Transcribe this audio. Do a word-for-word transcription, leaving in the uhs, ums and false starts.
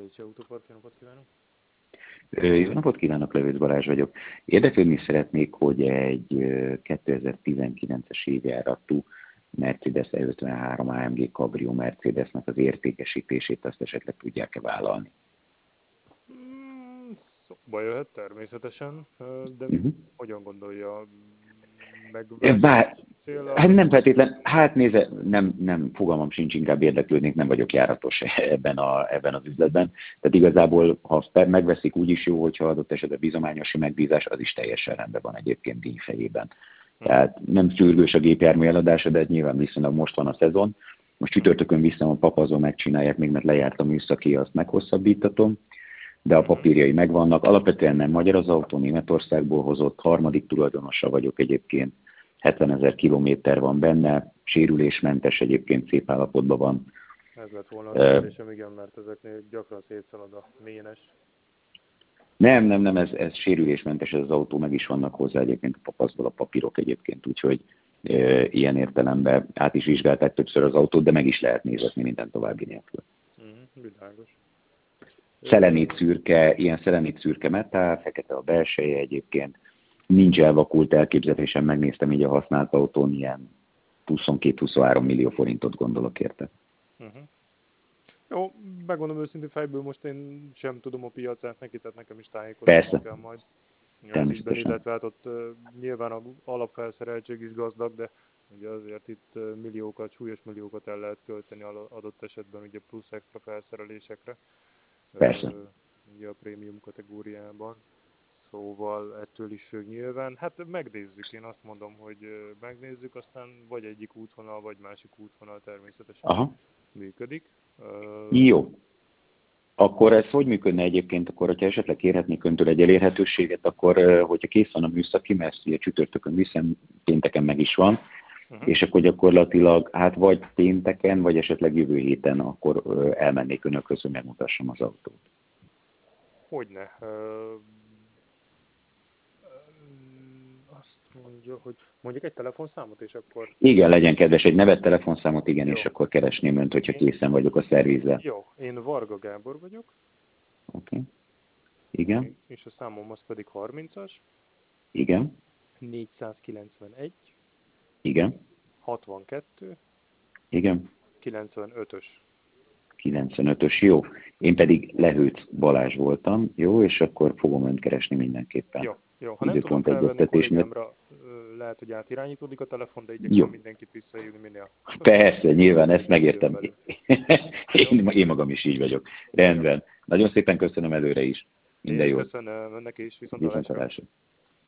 Pécsi Autópark, jó napot kívánok! Jó napot kívánok, Levős Balázs vagyok. Érdeklődni szeretnék, hogy egy kétezer-tizenkilences évjáratú Mercedes E ötvenhárom á em gé Cabrio Mercedesnek az értékesítését azt esetleg tudják-e vállalni? Mm, szóba jöhet természetesen, de Uh-huh. hogyan gondolja, megvenni Bár, hát céllal? nem feltétlen, hát nézze, nem, nem, fogalmam sincs, inkább érdeklődnék, nem vagyok járatos ebben, a, ebben az üzletben. Tehát igazából, ha megveszik, úgy is jó, hogyha adott esetben bizományosi megbízás, az is teljesen rendben van egyébként díj fejében. Tehát nem sürgős a gépjármű eladása, de nyilván viszonylag most van a szezon. Most csütörtökön vissza a papazon megcsinálják, még mert lejárt a műszaki, azt meghosszabbítatom, de a papírjai megvannak. Alapvetően nem magyar az autó, Németországból hozott, harmadik tulajdonosa vagyok egyébként, hetvenezer kilométer van benne, sérülésmentes, egyébként szép állapotban van. Ez lett volna a kérdésem, igen, mert ezeknél gyakran szétszalad a ménes. Nem, nem, nem, ez, ez sérülésmentes ez az autó, meg is vannak hozzá egyébként a papaszból a papírok egyébként, úgyhogy e, ilyen értelemben át is vizsgálták többször az autót, de meg is lehet nézetni minden további nélkül. Mm, világos. Szelenét szürke, ilyen szelenét szürke metál, fekete a belseje egyébként. Nincs elvakult elképzelésem, megnéztem így a használt autón, ilyen huszonkettő-huszonhárom millió forintot gondolok érte. Uh-huh. Jó, megmondom őszintén fejből, most én sem tudom a piacát neki, tehát nekem is tájékoztatni kell majd. Az ügyben, illetve hát ott uh, nyilván az alapfelszereltség is gazdag, de ugye azért itt uh, milliókat, súlyos milliókat el lehet költeni adott esetben ugye plusz extra felszerelésekre. Persze. Uh, ugye a prémium kategóriában. Szóval ettől is függ nyilván. Hát megnézzük, én azt mondom, hogy megnézzük, aztán vagy egyik útvonal, vagy másik útvonal természetesen Aha. működik. Jó. Akkor ez hogy működne egyébként, akkor hogyha esetleg kérhetnék öntől egy elérhetőséget, akkor hogyha kész van a műszaki, mert ugye csütörtökön viszem, pénteken meg is van, uh-huh. és akkor gyakorlatilag, hát vagy pénteken, vagy esetleg jövő héten, akkor elmennék önökhöz, hogy megmutassam az autót. Hogyne. Azt mondja, hogy mondjuk egy telefonszámot, és akkor... Igen, legyen kedves, egy nevet, telefonszámot, igen, Jó. És akkor keresném önt, hogyha én... készen vagyok a szervizzel. Jó, én Varga Gábor vagyok. Oké. Okay. Igen. És a számom az pedig harmincas. Igen. négyszázkilencvenegy. Igen. hatvankettő. Igen. kilencvenötös. kilencvenötös, jó. Én pedig Lehőc Balázs voltam, jó, és akkor fogom önt keresni mindenképpen. Jó, jó. Ha nem tudom felvenni kollégámra, lehet, hogy átirányítódik a telefon, de igyekszem mindenkit visszahívni minél. Persze, nyilván, ezt megértem. én, én magam is így vagyok. Rendben. Nagyon szépen köszönöm előre is. Minden jót. Köszönöm, önnek is, viszontlátásra.